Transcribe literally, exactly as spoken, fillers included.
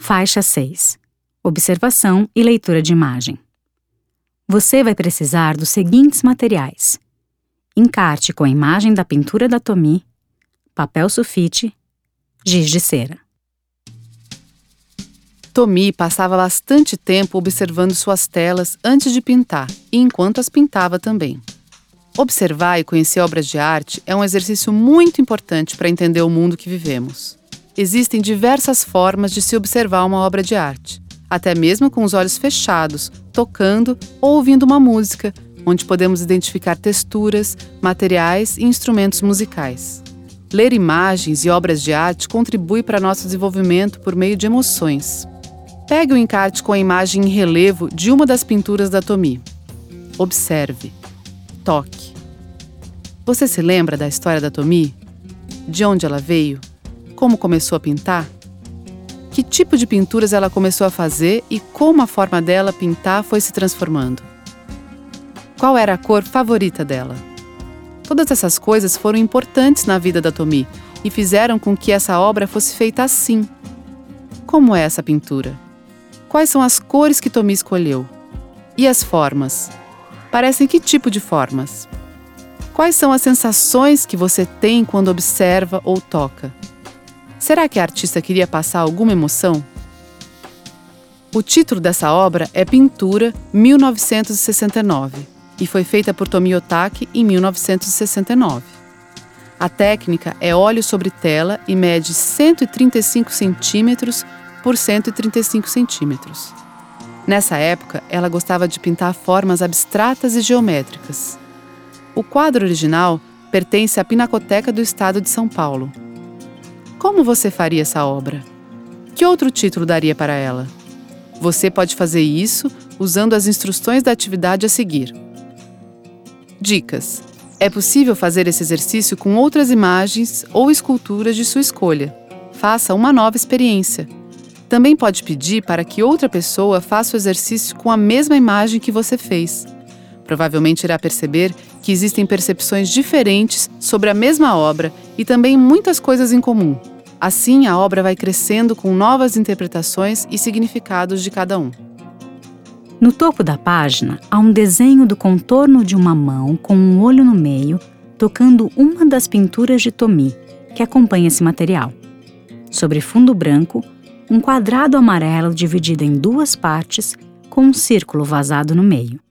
Faixa seis. Observação e leitura de imagem. Você vai precisar dos seguintes materiais: encarte com a imagem da pintura da Tomi, papel sulfite, giz de cera. Tomi passava bastante tempo observando suas telas antes de pintar e enquanto as pintava também. Observar e conhecer obras de arte é um exercício muito importante para entender o mundo que vivemos. Existem diversas formas de se observar uma obra de arte, até mesmo com os olhos fechados, tocando ou ouvindo uma música, onde podemos identificar texturas, materiais e instrumentos musicais. Ler imagens e obras de arte contribui para nosso desenvolvimento por meio de emoções. Pegue o encarte com a imagem em relevo de uma das pinturas da Tomi. Observe. Toque. Você se lembra da história da Tomi? De onde ela veio? Como começou a pintar? Que tipo de pinturas ela começou a fazer e como a forma dela pintar foi se transformando? Qual era a cor favorita dela? Todas essas coisas foram importantes na vida da Tomi e fizeram com que essa obra fosse feita assim. Como é essa pintura? Quais são as cores que Tomi escolheu? E as formas? Parecem que tipo de formas? Quais são as sensações que você tem quando observa ou toca? Será que a artista queria passar alguma emoção? O título dessa obra é Pintura mil novecentos e sessenta e nove e foi feita por Tomi Otake em mil novecentos e sessenta e nove. A técnica é óleo sobre tela e mede cento e trinta e cinco centímetros por cento e trinta e cinco centímetros. Nessa época, ela gostava de pintar formas abstratas e geométricas. O quadro original pertence à Pinacoteca do Estado de São Paulo. Como você faria essa obra? Que outro título daria para ela? Você pode fazer isso usando as instruções da atividade a seguir. Dicas: é possível fazer esse exercício com outras imagens ou esculturas de sua escolha. Faça uma nova experiência. Também pode pedir para que outra pessoa faça o exercício com a mesma imagem que você fez. Provavelmente irá perceber que existem percepções diferentes sobre a mesma obra e também muitas coisas em comum. Assim, a obra vai crescendo com novas interpretações e significados de cada um. No topo da página, há um desenho do contorno de uma mão com um olho no meio, tocando uma das pinturas de Tomi, que acompanha esse material. Sobre fundo branco, um quadrado amarelo dividido em duas partes, com um círculo vazado no meio.